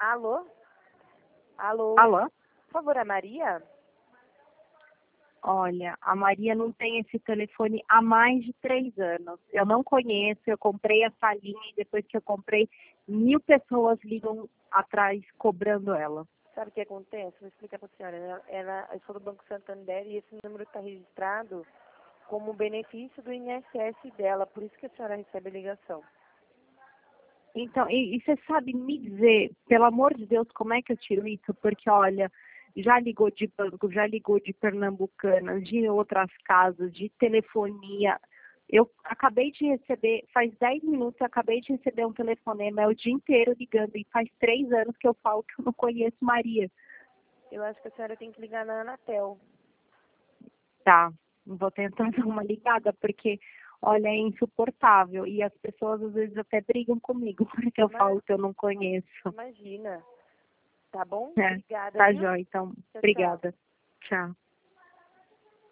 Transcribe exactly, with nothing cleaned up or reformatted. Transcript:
Alô? Alô? Alô? Por favor, a Maria? Olha, a Maria não tem esse telefone há mais de três anos. Eu não conheço, eu comprei essa linha e depois que eu comprei, mil pessoas ligam atrás cobrando ela. Sabe o que acontece? Vou explicar para a senhora. Ela, ela, eu sou do Banco Santander e esse número está registrado como benefício do I N S S dela, por isso que a senhora recebe a ligação. Então, e, e você sabe me dizer, pelo amor de Deus, como é que eu tiro isso? Porque, olha, já ligou de banco, já ligou de Pernambucana, de outras casas, de telefonia. Eu acabei de receber, faz dez minutos, eu acabei de receber um telefonema, é o dia inteiro ligando, e faz três anos que eu falo que eu não conheço Maria. Eu acho que a senhora tem que ligar na Anatel. Tá, vou tentar dar uma ligada, porque, olha, é insuportável. E as pessoas às vezes até brigam comigo, porque eu Mas, falo que eu não conheço. imagina. Tá bom? É, Obrigada, tá viu? jóia, então, Tchau, tchau. obrigada. Tchau.